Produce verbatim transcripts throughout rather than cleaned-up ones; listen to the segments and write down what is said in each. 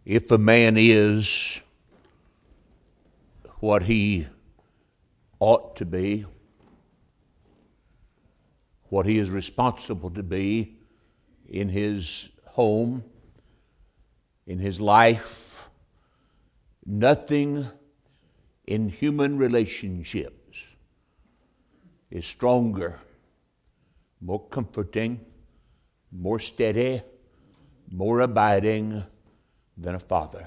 If a man is what he ought to be, what he is responsible to be in his home, in his life, nothing in human relationships is stronger, more comforting, more steady, more abiding than a father.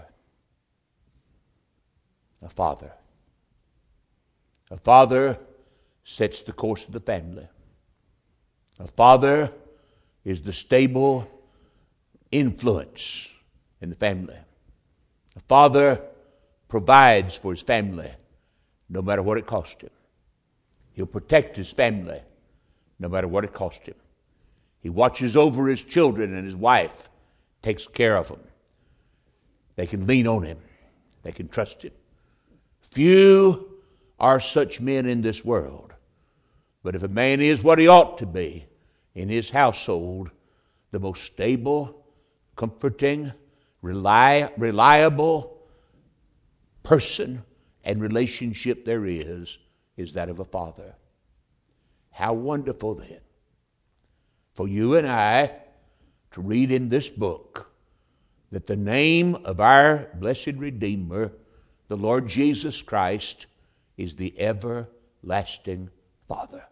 A father. A father sets the course of the family. A father is the stable influence in the family. A father provides for his family no matter what it costs him. He'll protect his family no matter what it costs him. He watches over his children, and his wife takes care of them. They can lean on him. They can trust him. Few are such men in this world. But if a man is what he ought to be in his household, the most stable, comforting, rely, reliable person and relationship there is, is that of a father. How wonderful then for you and I to read in this book that the name of our blessed Redeemer, the Lord Jesus Christ, is the everlasting Father.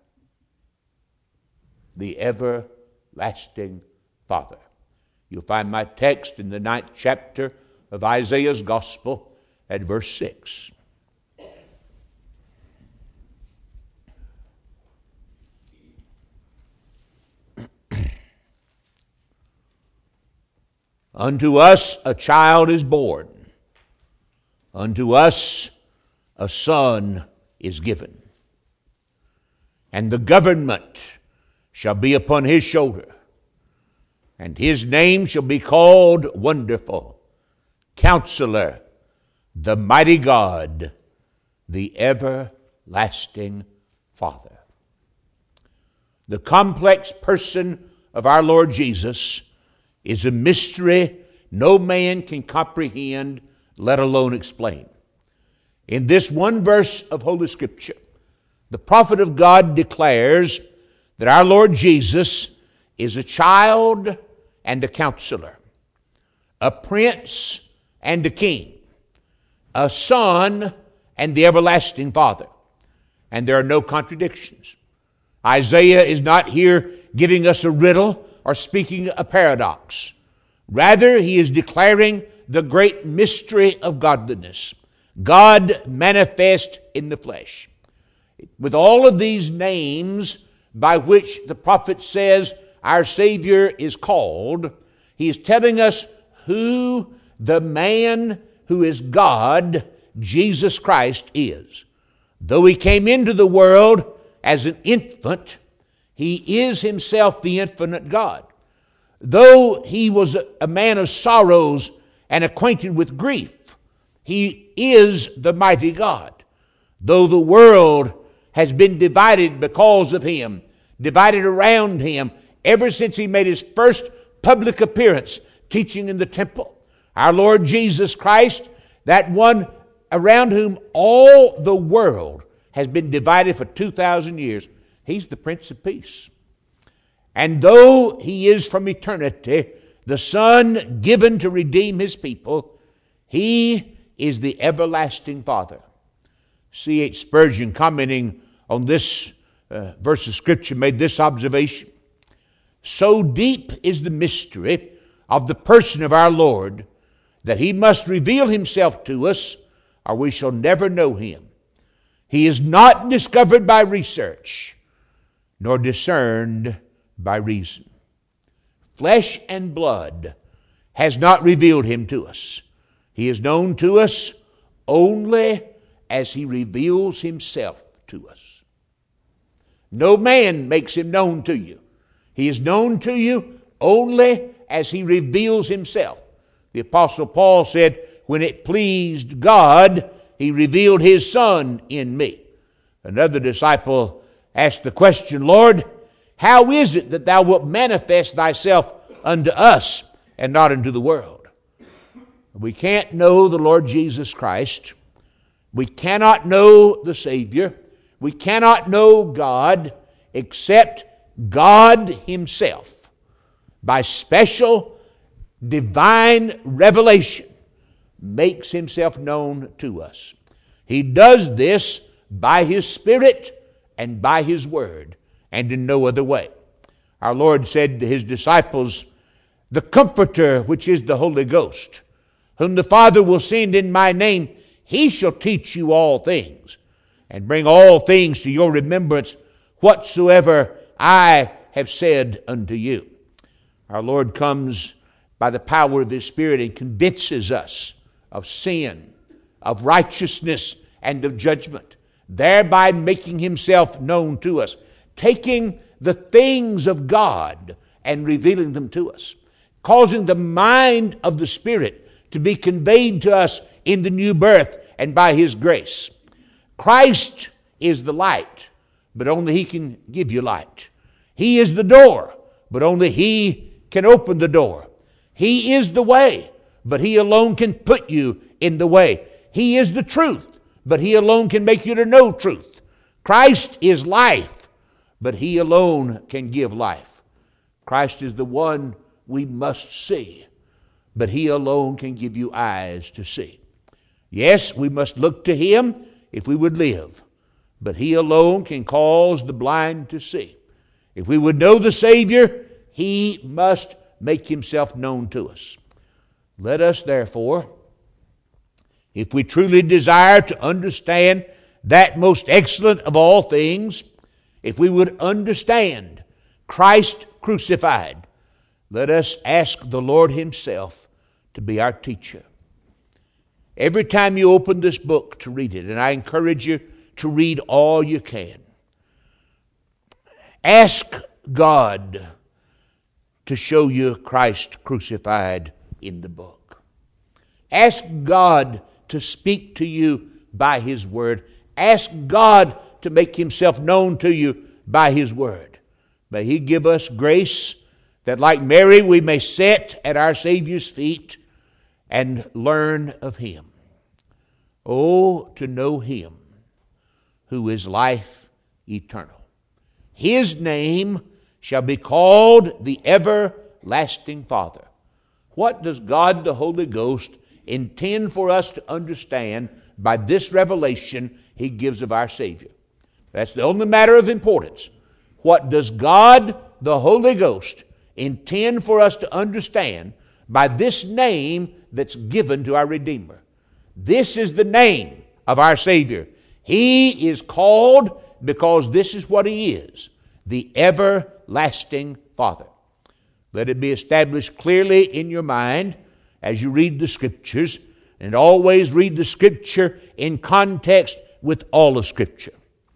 The everlasting Father. You'll find my text in the ninth chapter of Isaiah's Gospel at verse six. Unto us a child is born. Unto us a son is given. And the government shall be upon his shoulder. And his name shall be called Wonderful, Counselor, the Mighty God, the Everlasting Father. The complex person of our Lord Jesus is a mystery no man can comprehend, let alone explain. In this one verse of Holy Scripture, the prophet of God declares that our Lord Jesus is a child and a counselor, a prince and a king, a son and the everlasting Father. And there are no contradictions. Isaiah is not here giving us a riddle or speaking a paradox. Rather, he is declaring the great mystery of godliness. God manifest in the flesh. With all of these names by which the prophet says our Savior is called, he is telling us who the man who is God, Jesus Christ, is. Though he came into the world as an infant, he is himself the infinite God. Though he was a man of sorrows and acquainted with grief, he is the mighty God. Though the world has been divided because of him, divided around him, ever since he made his first public appearance teaching in the temple, our Lord Jesus Christ, that one around whom all the world has been divided for two thousand years, he's the Prince of Peace. And though he is from eternity the Son given to redeem his people, he is the everlasting Father. C H Spurgeon, commenting on this uh, verse of Scripture, made this observation. So deep is the mystery of the person of our Lord that he must reveal himself to us, or we shall never know him. He is not discovered by research, nor discerned by reason. Flesh and blood has not revealed him to us. He is known to us only as he reveals himself to us. No man makes him known to you. He is known to you only as he reveals himself. The Apostle Paul said, when it pleased God, he revealed his Son in me. Another disciple asked the question, Lord, how is it that thou wilt manifest thyself unto us and not unto the world? We can't know the Lord Jesus Christ. We cannot know the Savior. We cannot know God except God Himself, by special divine revelation, makes Himself known to us. He does this by His Spirit and by His Word, and in no other way. Our Lord said to His disciples, "The Comforter, which is the Holy Ghost, whom the Father will send in my name, He shall teach you all things, and bring all things to your remembrance, whatsoever I have said unto you." Our Lord comes by the power of His Spirit and convinces us of sin, of righteousness, and of judgment, thereby making Himself known to us, taking the things of God and revealing them to us, causing the mind of the Spirit to be conveyed to us in the new birth and by His grace. Christ is the light, but only He can give you light. He is the door, but only He can open the door. He is the way, but He alone can put you in the way. He is the truth, but He alone can make you to know truth. Christ is life, but He alone can give life. Christ is the one we must see, but He alone can give you eyes to see. Yes, we must look to Him if we would live, but He alone can cause the blind to see. If we would know the Savior, He must make Himself known to us. Let us, therefore, if we truly desire to understand that most excellent of all things, if we would understand Christ crucified, let us ask the Lord Himself to be our teacher. Every time you open this book to read it, and I encourage you to read all you can, ask God to show you Christ crucified in the book. Ask God to speak to you by His Word. Ask God to make Himself known to you by His Word. May He give us grace that, like Mary, we may sit at our Savior's feet and learn of Him. Oh, to know Him who is life eternal. His name shall be called the Everlasting Father. What does God the Holy Ghost intend for us to understand by this revelation He gives of our Savior? That's the only matter of importance. What does God the Holy Ghost intend for us to understand by this name that's given to our Redeemer? This is the name of our Savior. He is called because this is what He is, the Everlasting Father. Let it be established clearly in your mind as you read the Scriptures, and always read the Scripture in context with all of Scripture.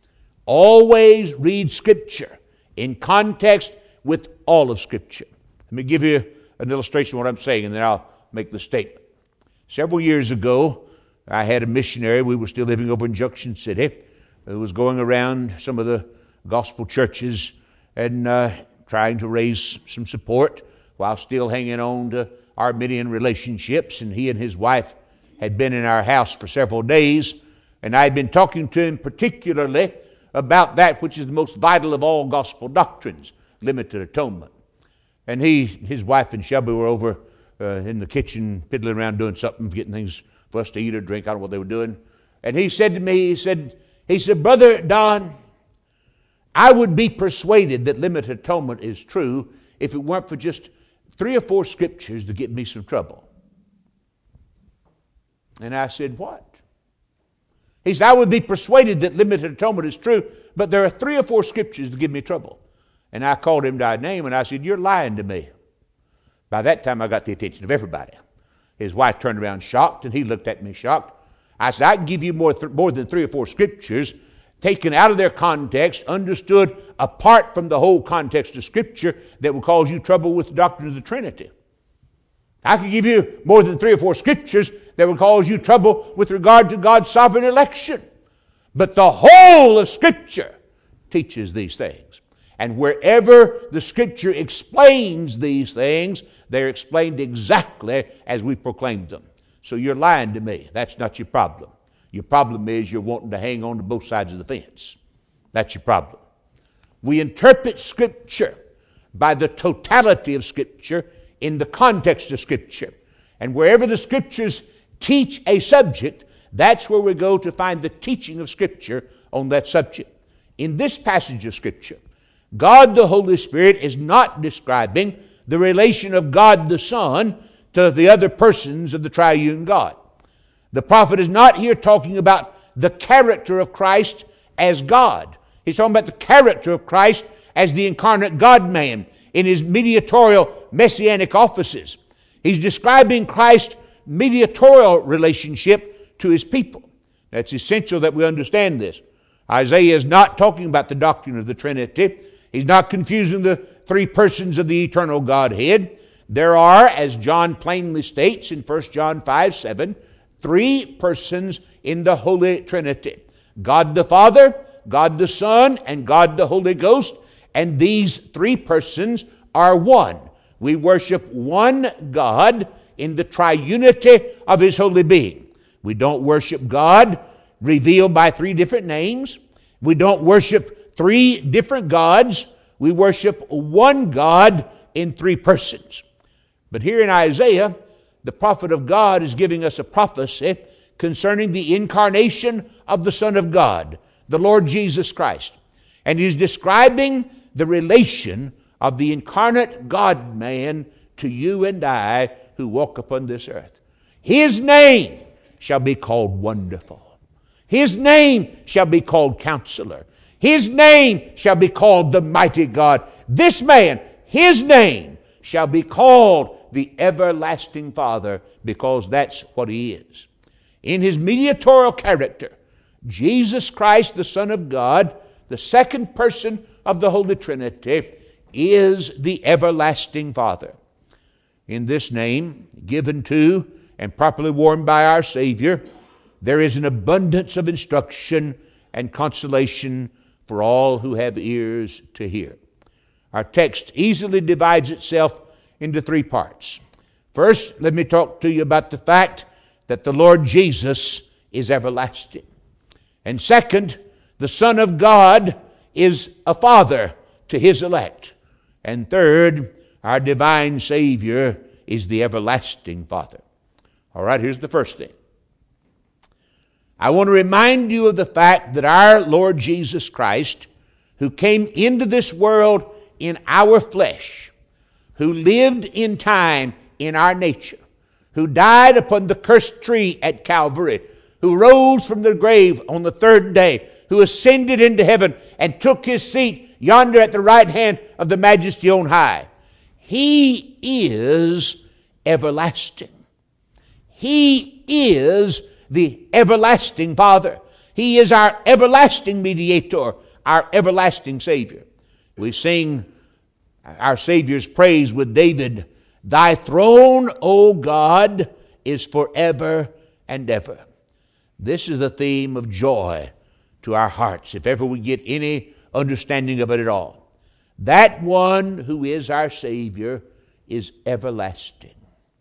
Always read Scripture in context with all of Scripture. Let me give you an illustration of what I'm saying, and then I'll make the statement. Several years ago, I had a missionary. We were still living over in Junction City, who was going around some of the gospel churches and uh, trying to raise some support while still hanging on to Arminian relationships. And he and his wife had been in our house for several days, and I had been talking to him particularly about that which is the most vital of all gospel doctrines, limited atonement. And he, his wife and Shelby were over uh, in the kitchen piddling around doing something, getting things for us to eat or drink. I don't know what they were doing. And he said to me, he said, he said, "Brother Don, I would be persuaded that limited atonement is true if it weren't for just three or four scriptures to get me some trouble." And I said, "What?" He said, "I would be persuaded that limited atonement is true, but there are three or four scriptures to give me trouble." And I called him by name and I said, "You're lying to me." By that time, I got the attention of everybody. His wife turned around shocked, and he looked at me shocked. I said, "I can give you more, th- more than three or four scriptures taken out of their context, understood apart from the whole context of Scripture, that will cause you trouble with the doctrine of the Trinity. I can give you more than three or four scriptures that will cause you trouble with regard to God's sovereign election. But the whole of Scripture teaches these things. And wherever the Scripture explains these things, they're explained exactly as we proclaimed them. So you're lying to me. That's not your problem. Your problem is you're wanting to hang on to both sides of the fence. That's your problem. We interpret Scripture by the totality of Scripture in the context of Scripture. And wherever the Scriptures teach a subject, that's where we go to find the teaching of Scripture on that subject. In this passage of Scripture, God the Holy Spirit is not describing the relation of God the Son to the other persons of the triune God. The prophet is not here talking about the character of Christ as God. He's talking about the character of Christ as the incarnate God-man in his mediatorial messianic offices. He's describing Christ's mediatorial relationship to his people. That's essential that we understand this. Isaiah is not talking about the doctrine of the Trinity. He's not confusing the three persons of the eternal Godhead. There are, as John plainly states in First John five seven, three persons in the Holy Trinity. God the Father, God the Son, and God the Holy Ghost. And these three persons are one. We worship one God in the triunity of His holy being. We don't worship God revealed by three different names. We don't worship three different gods. We worship one God in three persons. But here in Isaiah, the prophet of God is giving us a prophecy concerning the incarnation of the Son of God, the Lord Jesus Christ. And he's describing the relation of the incarnate God-man to you and I who walk upon this earth. His name shall be called Wonderful. His name shall be called Counselor. His name shall be called the Mighty God. This man, his name shall be called the Everlasting Father, because that's what he is. In his mediatorial character, Jesus Christ, the Son of God, the second person of the Holy Trinity, is the Everlasting Father. In this name, given to and properly worn by our Savior, there is an abundance of instruction and consolation for all who have ears to hear. Our text easily divides itself into three parts. First, let me talk to you about the fact that the Lord Jesus is everlasting. And second, the Son of God is a father to His elect. And third, our divine Savior is the everlasting Father. All right, here's the first thing. I want to remind you of the fact that our Lord Jesus Christ, who came into this world in our flesh, who lived in time in our nature, who died upon the cursed tree at Calvary, who rose from the grave on the third day, who ascended into heaven and took His seat yonder at the right hand of the Majesty on high. He is everlasting. He is the everlasting Father. He is our everlasting mediator, our everlasting Savior. We sing our Savior's praise with David. Thy throne, O God, is forever and ever. This is a theme of joy to our hearts, if ever we get any understanding of it at all. That one who is our Savior is everlasting.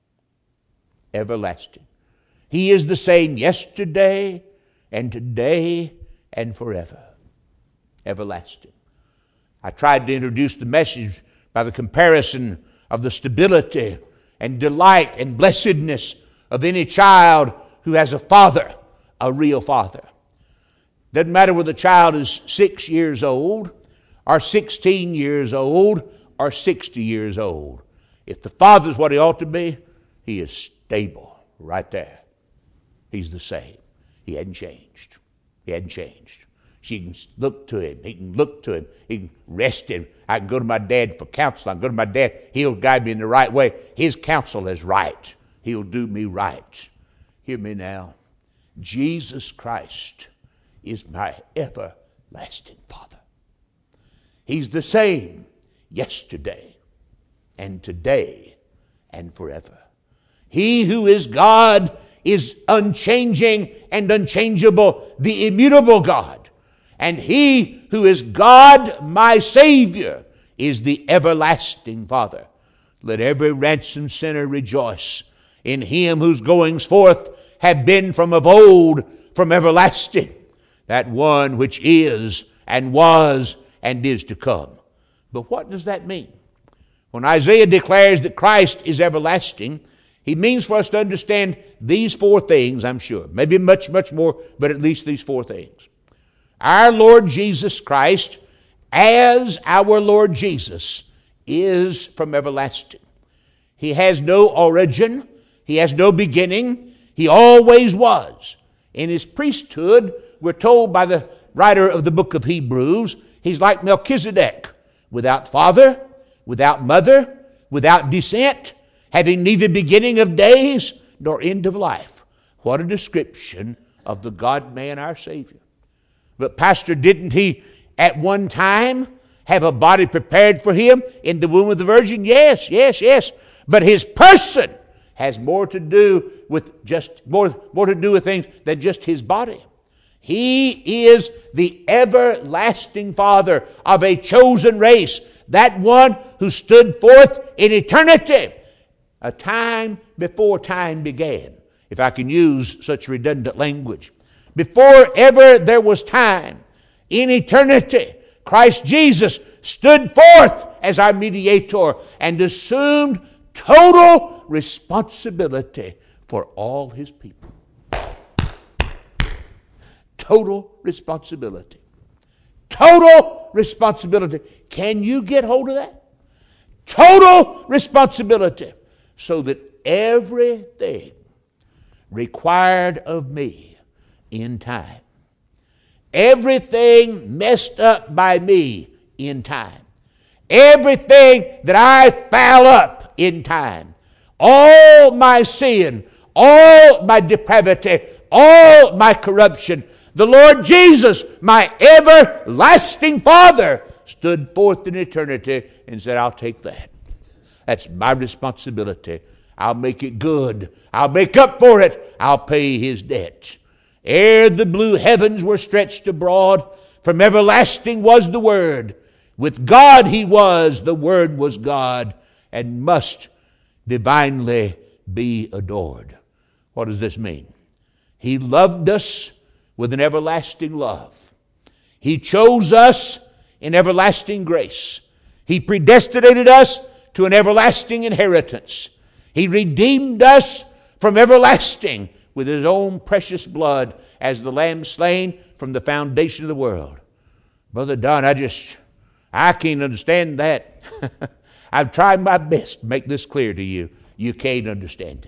Everlasting. He is the same yesterday and today and forever. Everlasting. I tried to introduce the message by the comparison of the stability and delight and blessedness of any child who has a father, a real father. Doesn't matter whether the child is six years old or sixteen years old or sixty years old. If the father's what he ought to be, he is stable right there. He's the same. He hadn't changed. He hadn't changed. She can look to him. He can look to him. He can rest him. I can go to my dad for counsel. I can go to my dad. He'll guide me in the right way. His counsel is right. He'll do me right. Hear me now. Jesus Christ is my everlasting Father. He's the same yesterday and today and forever. He who is God is unchanging and unchangeable, the immutable God. And He who is God, my Savior, is the everlasting Father. Let every ransomed sinner rejoice in him whose goings forth have been from of old, from everlasting, that one which is and was and is to come. But what does that mean? When Isaiah declares that Christ is everlasting, he means for us to understand these four things, I'm sure. Maybe much, much more, but at least these four things. Our Lord Jesus Christ, as our Lord Jesus, is from everlasting. He has no origin. He has no beginning. He always was. In his priesthood, we're told by the writer of the book of Hebrews, he's like Melchizedek, without father, without mother, without descent, having neither beginning of days nor end of life. What a description of the God-man, our Savior. But Pastor, didn't he at one time have a body prepared for him in the womb of the Virgin? Yes, yes, yes. But his person has more to do with just more, more to do with things than just his body. He is the everlasting Father of a chosen race, that one who stood forth in eternity, a time before time began, if I can use such redundant language. Before ever there was time, in eternity, Christ Jesus stood forth as our mediator and assumed total responsibility for all his people. Total responsibility. Total responsibility. Can you get hold of that? Total responsibility. So that everything required of me in time, everything messed up by me in time, everything that I foul up in time, all my sin, all my depravity, all my corruption, the Lord Jesus, my everlasting Father, stood forth in eternity and said, I'll take that. That's my responsibility. I'll make it good. I'll make up for it. I'll pay his debt. Ere the blue heavens were stretched abroad, from everlasting was the Word. With God he was, the Word was God, and must divinely be adored. What does this mean? He loved us with an everlasting love. He chose us in everlasting grace. He predestinated us to an everlasting inheritance. He redeemed us from everlasting with his own precious blood as the lamb slain from the foundation of the world. Brother Don, I just, I can't understand that. I've tried my best to make this clear to you. You can't understand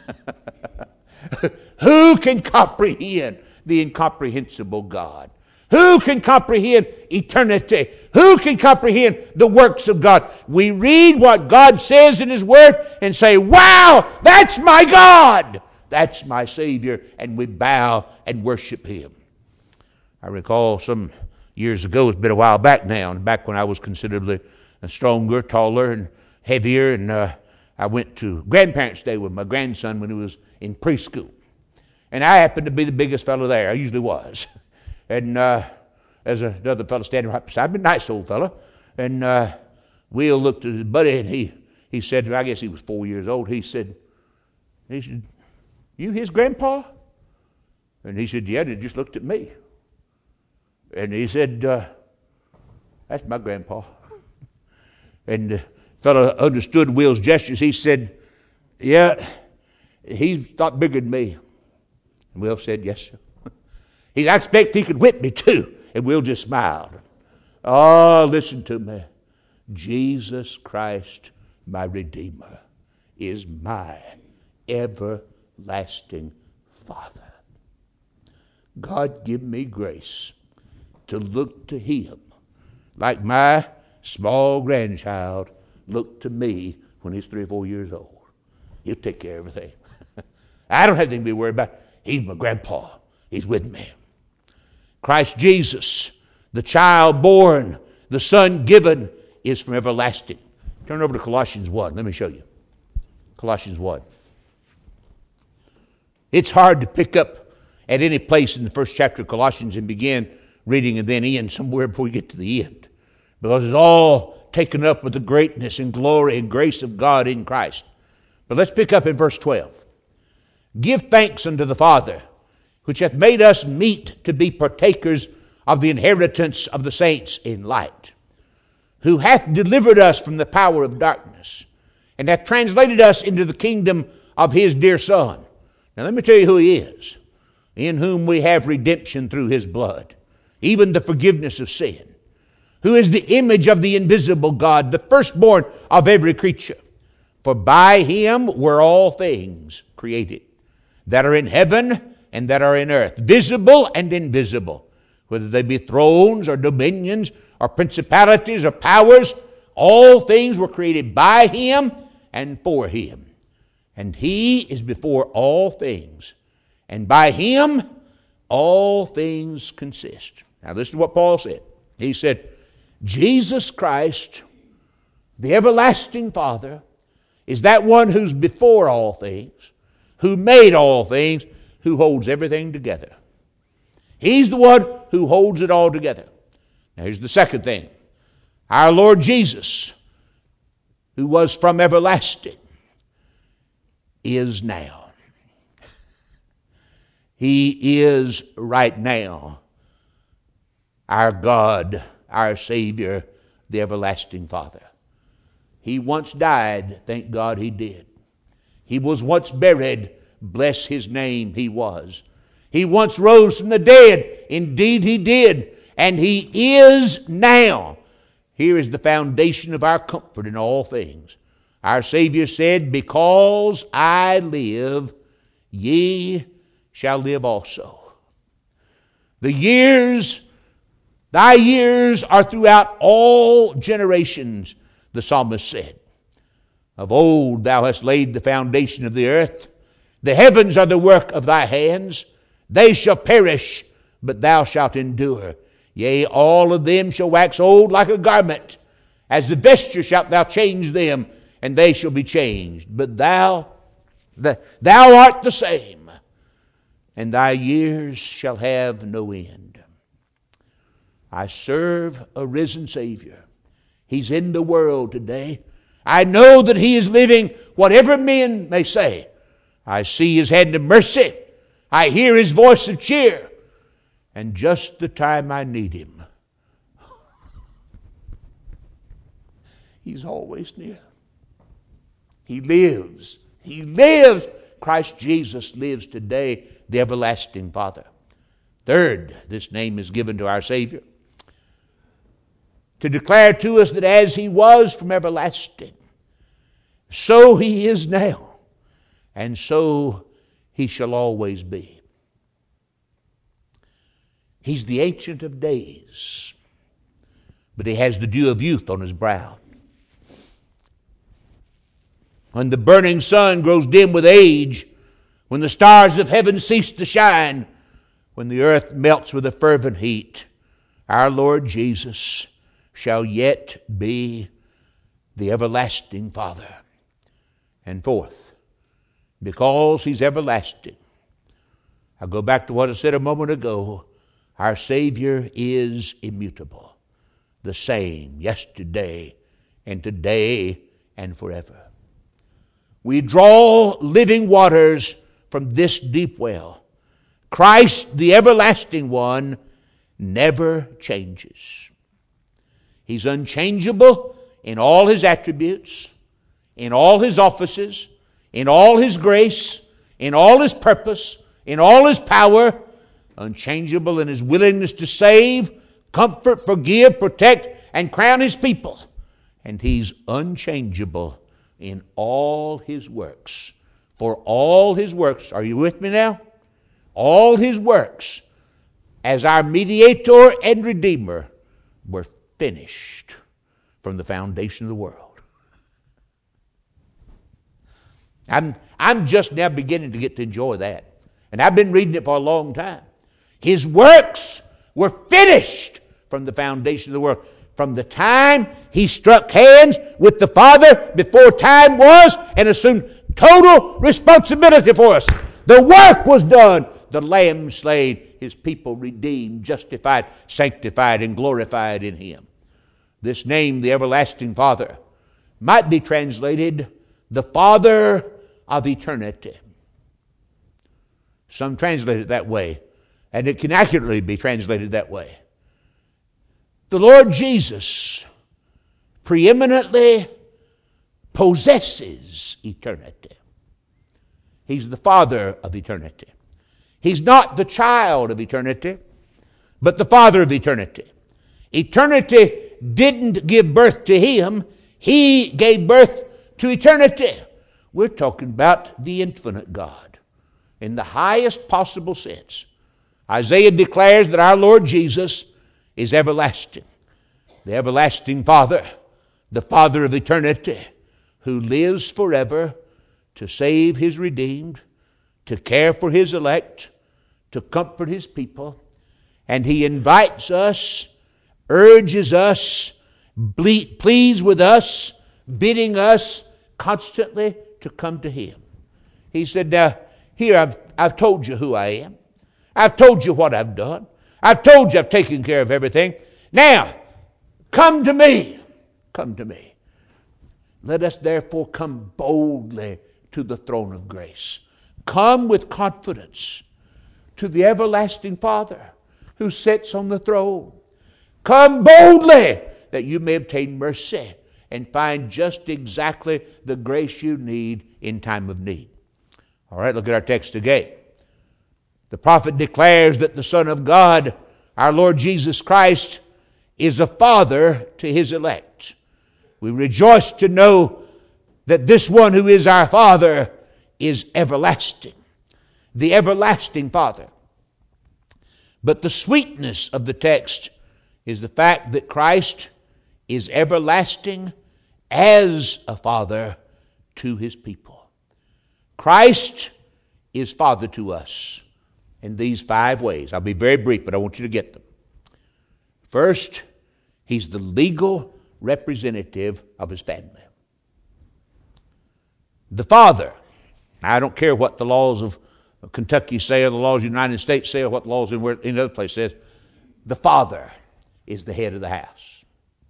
it. Who can comprehend the incomprehensible God? Who can comprehend eternity? Who can comprehend the works of God? We read what God says in his word and say, wow, that's my God. That's my Savior. And we bow and worship him. I recall some years ago, it's been a while back now, and back when I was considerably stronger, taller, and heavier, and uh, I went to Grandparents' Day with my grandson when he was in preschool. And I happened to be the biggest fellow there. I usually was. And uh, there's another fellow standing right beside me, nice old fellow. And uh, Will looked at his buddy, and he, he said, I guess he was four years old, he said, he said, you his grandpa? And he said, yeah, and he just looked at me. And he said, uh, that's my grandpa. And the fellow understood Will's gestures. He said, yeah, he's a lot bigger than me. And Will said, yes, sir. He said, I expect he could whip me too. And Will just smiled. Oh, listen to me. Jesus Christ, my Redeemer, is my everlasting Father. God, give me grace to look to him like my small grandchild looked to me when he's three or four years old. He'll take care of everything. I don't have anything to be worried about. He's my grandpa. He's with me. Christ Jesus, the child born, the Son given, is from everlasting. Turn over to Colossians one. Let me show you. Colossians one. It's hard to pick up at any place in the first chapter of Colossians and begin reading and then end somewhere before you get to the end. Because it's all taken up with the greatness and glory and grace of God in Christ. But let's pick up in verse twelve. Give thanks unto the Father, which hath made us meet to be partakers of the inheritance of the saints in light, who hath delivered us from the power of darkness, and hath translated us into the kingdom of his dear Son. Now let me tell you who he is. In whom we have redemption through his blood, even the forgiveness of sin, who is the image of the invisible God, the firstborn of every creature. For by him were all things created, that are in heaven and that are in earth, visible and invisible, whether they be thrones or dominions or principalities or powers. All things were created by him and for him. And he is before all things, and by him all things consist. Now listen to what Paul said. He said, Jesus Christ, the everlasting Father, is that one who's before all things, who made all things, who holds everything together. He's the one who holds it all together. Now here's the second thing. Our Lord Jesus, who was from everlasting, is now. He is right now our God, our Savior, the everlasting Father. He once died, thank God he did. He was once buried, bless his name, he was. He once rose from the dead, indeed he did, and he is now. Here is the foundation of our comfort in all things. Our Savior said, because I live, ye shall live also. The years, thy years are throughout all generations, the psalmist said. Of old thou hast laid the foundation of the earth. The heavens are the work of thy hands. They shall perish, but thou shalt endure. Yea, all of them shall wax old like a garment. As the vesture shalt thou change them, and they shall be changed. But thou, the, thou art the same, and thy years shall have no end. I serve a risen Savior. He's in the world today. I know that he is living, whatever men may say. I see his hand of mercy. I hear his voice of cheer. And just the time I need him, he's always near. He lives. He lives. Christ Jesus lives today, the everlasting Father. Third, this name is given to our Savior to declare to us that as he was from everlasting, so he is now, and so he shall always be. He's the Ancient of Days, but he has the dew of youth on his brow. When the burning sun grows dim with age, when the stars of heaven cease to shine, when the earth melts with a fervent heat, our Lord Jesus shall yet be the everlasting Father. And fourth, because he's everlasting, I'll go back to what I said a moment ago. Our Savior is immutable, the same yesterday and today and forever. We draw living waters from this deep well. Christ, the everlasting one, never changes. He's unchangeable in all his attributes, in all his offices, in all his grace, in all his purpose, in all his power, unchangeable in his willingness to save, comfort, forgive, protect, and crown his people. And he's unchangeable in all his works. For all his works, are you with me now? All his works as our mediator and redeemer were finished from the foundation of the world. I'm, I'm just now beginning to get to enjoy that. And I've been reading it for a long time. His works were finished from the foundation of the world. From the time he struck hands with the Father before time was and assumed total responsibility for us. The work was done. The Lamb slain, his people redeemed, justified, sanctified, and glorified in him. This name, the everlasting Father, might be translated the Father of eternity. Some translate it that way, and it can accurately be translated that way. The Lord Jesus preeminently possesses eternity. He's the Father of eternity. He's not the child of eternity, but the Father of eternity. Eternity didn't give birth to Him. He gave birth to eternity. We're talking about the infinite God in the highest possible sense. Isaiah declares that our Lord Jesus is everlasting. The everlasting Father, the Father of eternity, who lives forever to save His redeemed, to care for His elect, to comfort His people. And He invites us, urges us, ble- pleads with us, bidding us constantly to come to Him. He said, now, here I've, I've told you who I am. I've told you what I've done. I've told you I've taken care of everything. Now, come to me. Come to me. Let us therefore come boldly to the throne of grace. Come with confidence to the everlasting Father who sits on the throne. Come boldly that you may obtain mercy and find just exactly the grace you need in time of need. All right, look at our text again. The prophet declares that the Son of God, our Lord Jesus Christ, is a father to His elect. We rejoice to know that this one who is our Father is everlasting, the everlasting Father. But the sweetness of the text is the fact that Christ is everlasting as a Father to His people. Christ is Father to us in these five ways. I'll be very brief, but I want you to get them. First, He's the legal representative of His family. The Father. I don't care what the laws of Kentucky say or the laws of the United States say or what the laws in any other place says. The Father is the head of the house.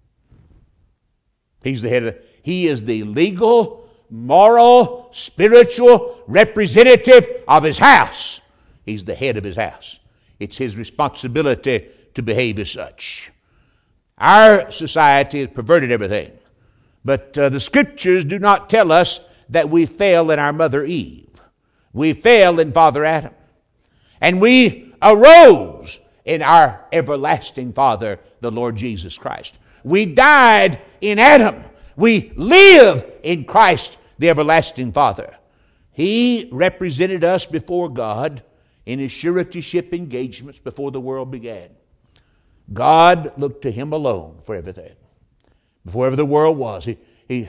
He's the head of the, He is the legal, moral, spiritual representative of His house. He's the head of His house. It's His responsibility to behave as such. Our society has perverted everything. But uh, the Scriptures do not tell us that we fail in our mother Eve. We fail in Father Adam. And we arose in our everlasting Father, the Lord Jesus Christ. We died in Adam. We live in Christ, the everlasting Father. He represented us before God in His suretyship engagements before the world began. God looked to Him alone for everything. Before ever the world was. He, he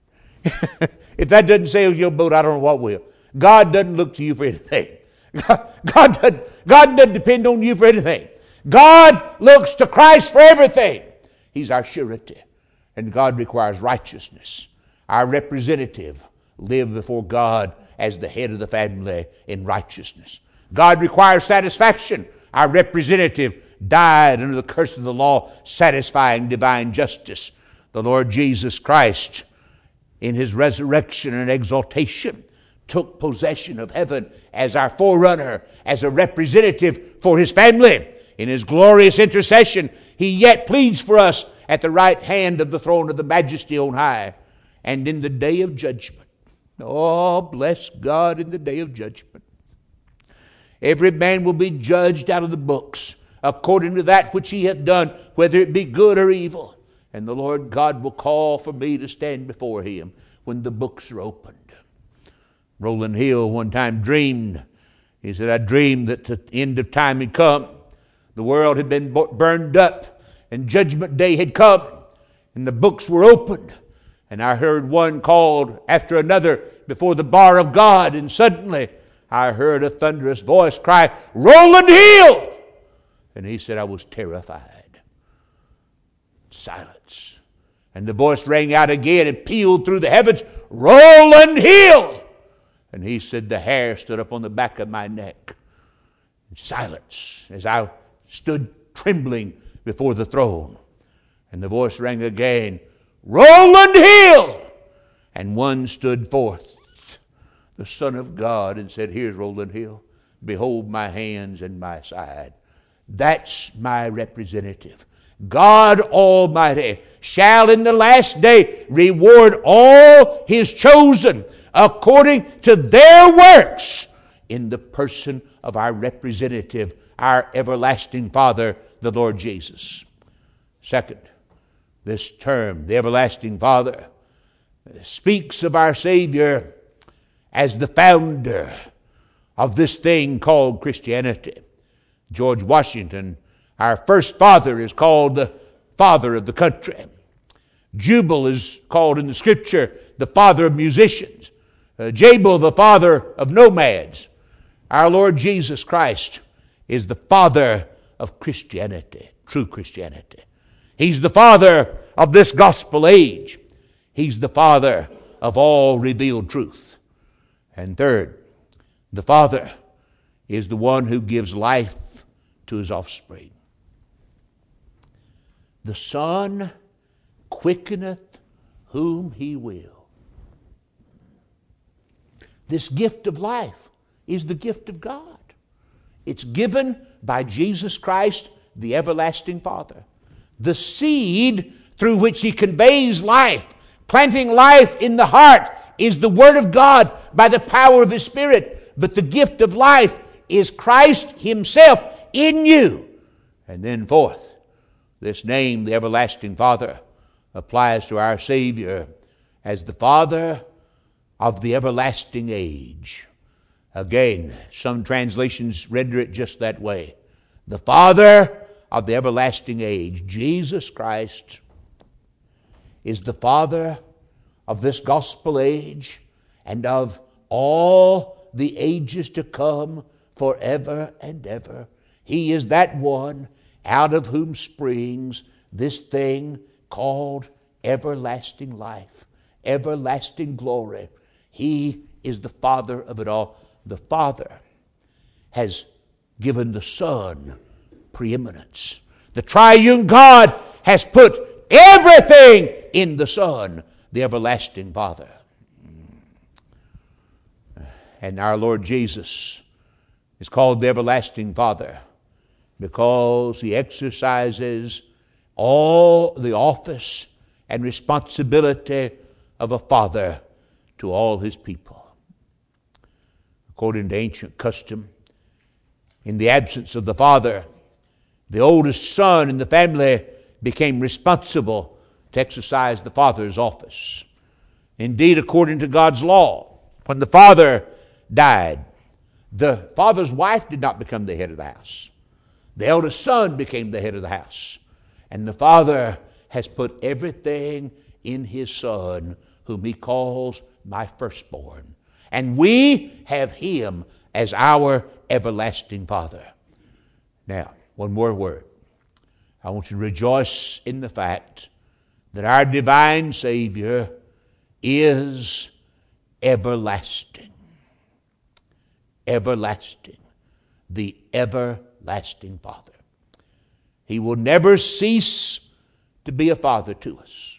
if that doesn't sail your boat, I don't know what will. God doesn't look to you for anything. God, God, doesn't, God doesn't depend on you for anything. God looks to Christ for everything. He's our surety. And God requires righteousness. Our representative lived before God as the head of the family in righteousness. God requires satisfaction. Our representative died under the curse of the law, satisfying divine justice. The Lord Jesus Christ, in His resurrection and exaltation, took possession of heaven as our forerunner, as a representative for His family. In His glorious intercession, He yet pleads for us at the right hand of the throne of the Majesty on high. And in the day of judgment, oh, bless God, in the day of judgment, every man will be judged out of the books according to that which he hath done, whether it be good or evil. And the Lord God will call for me to stand before Him when the books are opened. Rowland Hill one time dreamed, he said, I dreamed that the end of time had come. The world had been burned up and judgment day had come and the books were opened. And I heard one called after another before the bar of God, and suddenly I heard a thunderous voice cry, Rowland Hill! And he said, I was terrified. Silence. And the voice rang out again and pealed through the heavens, Rowland Hill! And he said, the hair stood up on the back of my neck. Silence as I stood trembling before the throne. And the voice rang again, Rowland Hill! And one stood forth, the Son of God and said, here's Roland Hill. Behold my hands and my side. That's my representative. God Almighty shall in the last day reward all His chosen according to their works in the person of our representative, our everlasting Father, the Lord Jesus. Second, this term, the everlasting Father, speaks of our Savior as the founder of this thing called Christianity. George Washington, our first father, is called the father of the country. Jubal is called in the Scripture the father of musicians. Uh, Jabal, the father of nomads. Our Lord Jesus Christ is the father of Christianity, true Christianity. He's the father of this gospel age. He's the father of all revealed truth. And third, the Father is the one who gives life to His offspring. The Son quickeneth whom He will. This gift of life is the gift of God. It's given by Jesus Christ, the everlasting Father. The seed through which He conveys life, planting life in the heart, is the Word of God by the power of His Spirit. But the gift of life is Christ Himself in you. And then fourth, this name, the everlasting Father, applies to our Savior as the Father of the everlasting age. Again, some translations render it just that way. The Father of the everlasting age. Jesus Christ is the Father of this gospel age and of all the ages to come forever and ever. He is that one out of whom springs this thing called everlasting life, everlasting glory. He is the Father of it all. The Father has given the Son preeminence. The triune God has put everything in the Son, the everlasting Father. And our Lord Jesus is called the everlasting Father because He exercises all the office and responsibility of a father to all His people. According to ancient custom, in the absence of the father, the oldest son in the family became responsible to exercise the father's office. Indeed, according to God's law, when the father died, the father's wife did not become the head of the house. The eldest son became the head of the house. And the Father has put everything in His Son, whom He calls my firstborn. And we have Him as our everlasting Father. Now, one more word. I want you to rejoice in the fact that our divine Savior is everlasting. Everlasting. The everlasting Father. He will never cease to be a father to us.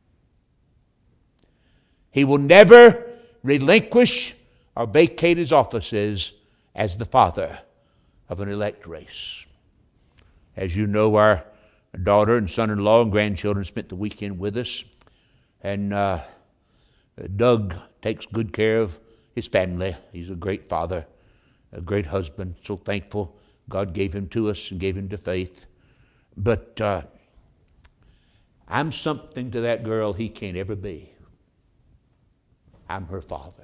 He will never relinquish or vacate His offices as the father of an elect race. As you know, our daughter and son-in-law and grandchildren spent the weekend with us. And uh, Doug takes good care of his family. He's a great father, a great husband. So thankful God gave him to us and gave him to faith. But uh, I'm something to that girl he can't ever be. I'm her father.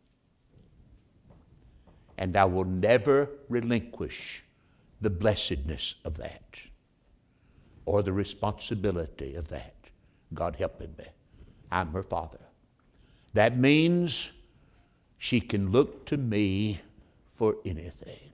And I will never relinquish the blessedness of that or the responsibility of that. God helping me. I'm her father. That means she can look to me for anything.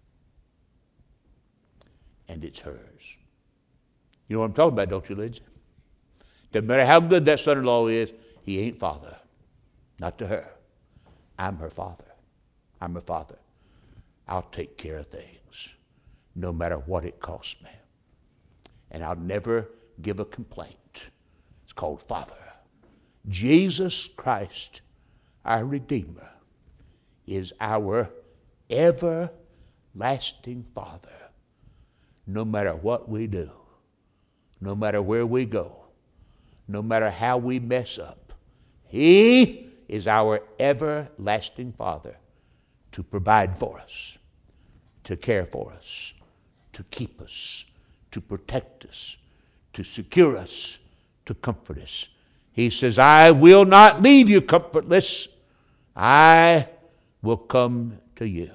And it's hers. You know what I'm talking about, don't you, Lindsay? Doesn't matter how good that son-in-law is, he ain't father. Not to her. I'm her father. I'm her father. I'll take care of things, no matter what it costs me. And I'll never give a complaint. It's called Father. Jesus Christ, our Redeemer, is our everlasting Father. No matter what we do, no matter where we go, no matter how we mess up, He is our everlasting Father to provide for us, to care for us, to keep us, to protect us, to secure us, to comfort us. He says, I will not leave you comfortless. I will come to you.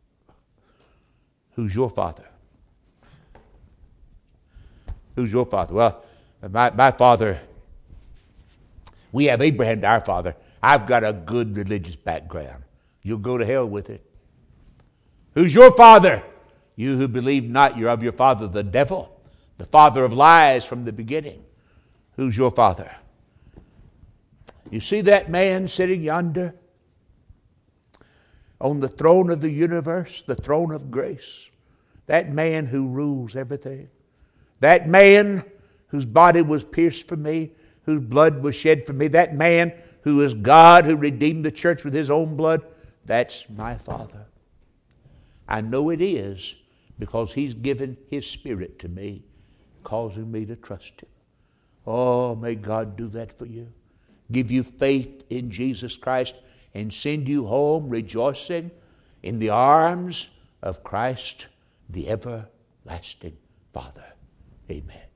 Who's your Father? Who's your father? Well, my, my father, we have Abraham to our father. I've got a good religious background. You'll go to hell with it. Who's your father? You who believe not, you're of your father, the devil, the father of lies from the beginning. Who's your father? You see that man sitting yonder on the throne of the universe, the throne of grace? That man who rules everything. That man whose body was pierced for me, whose blood was shed for me, that man who is God, who redeemed the church with His own blood, that's my Father. I know it is because He's given His Spirit to me, causing me to trust Him. Oh, may God do that for you. Give you faith in Jesus Christ and send you home rejoicing in the arms of Christ, the everlasting Father. Amen.